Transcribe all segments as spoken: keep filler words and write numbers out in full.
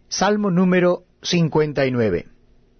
Salmo número cincuenta y nueve.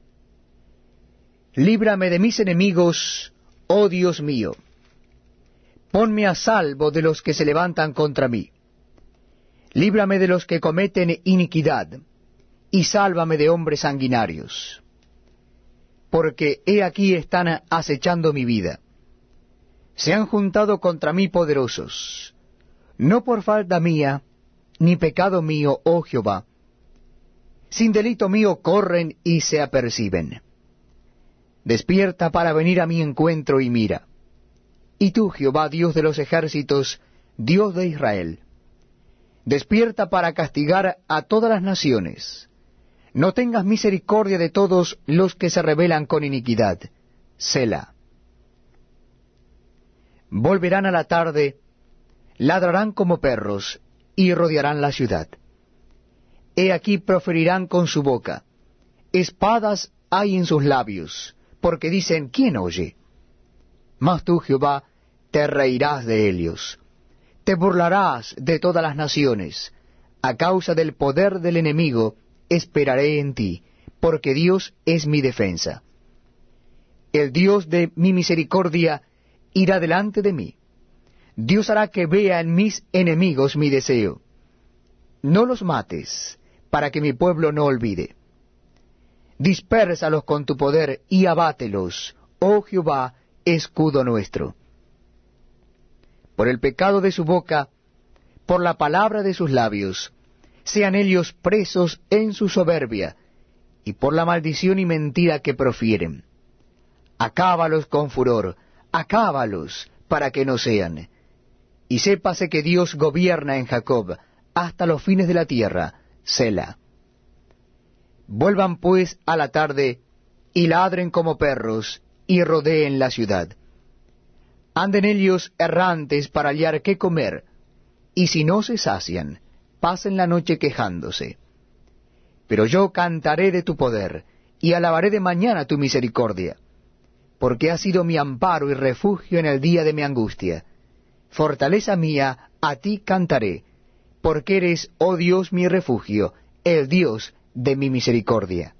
Líbrame de mis enemigos, oh Dios mío. Ponme a salvo de los que se levantan contra mí. Líbrame de los que cometen iniquidad, y sálvame de hombres sanguinarios. Porque he aquí están acechando mi vida. Se han juntado contra mí poderosos, no por falta mía, ni pecado mío, oh Jehová. Sin delito mío corren y se aperciben. Despierta para venir a mi encuentro y mira. Y tú, Jehová, Dios de los ejércitos, Dios de Israel, despierta para castigar a todas las naciones. No tengas misericordia de todos los que se rebelan con iniquidad. Selah. Volverán a la tarde, ladrarán como perros, y rodearán la ciudad. He aquí proferirán con su boca, espadas hay en sus labios, porque dicen, ¿quién oye? Mas tú, Jehová, te reirás de ellos, te burlarás de todas las naciones. A causa del poder del enemigo esperaré en ti, porque Dios es mi defensa. El Dios de mi misericordia irá delante de mí. Dios hará que vea en mis enemigos mi deseo. No los mates, para que mi pueblo no olvide. Dispérsalos con tu poder y abátelos, oh Jehová, escudo nuestro. Por el pecado de su boca, por la palabra de sus labios, sean ellos presos en su soberbia, y por la maldición y mentira que profieren. Acábalos con furor, acábalos, para que no sean. Y sépase que Dios gobierna en Jacob, hasta los fines de la tierra. Selah. Vuelvan pues a la tarde, y ladren como perros, y rodeen la ciudad. Anden ellos errantes para hallar qué comer, y si no se sacian, pasen la noche quejándose. Pero yo cantaré de tu poder, y alabaré de mañana tu misericordia, porque has sido mi amparo y refugio en el día de mi angustia. Fortaleza mía, a ti cantaré, porque eres, oh Dios, mi refugio, el Dios de mi misericordia.